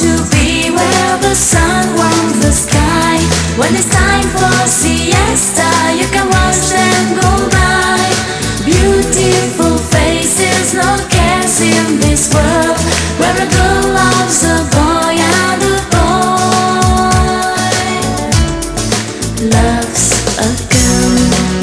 to be where the sun warms the sky. When it's time for siesta, you can watch them go by. Beautiful faces, no cares in this world, where a girl loves a boy and a boy loves a girl.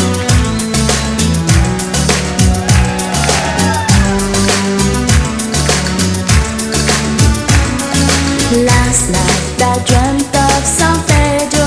Last night I dreamt of San Pedro.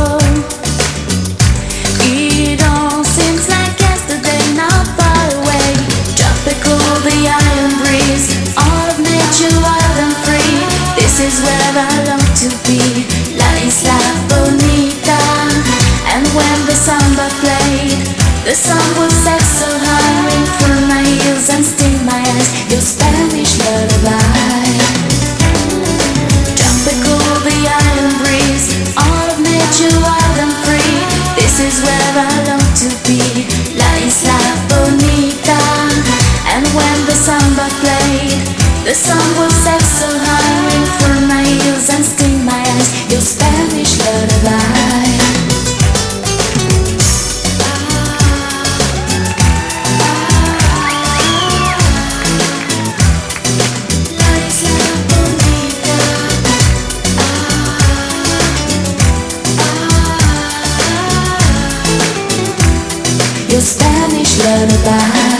It all seems like yesterday, not far away. Tropical, the island breeze, all of nature wild and free. This is where I long to be, La Isla Bonita. And when the samba played, the sun would set so high, ring through my ears and sting my eyes, your Spanish lullaby. Tropical, the island breeze, all of nature wild and free. This is where I long to be, La Isla Bonita. And when the samba played, the sun will set so high, ring through my ears and sting my eyes, your Spanish lullaby. Your Spanish lullaby.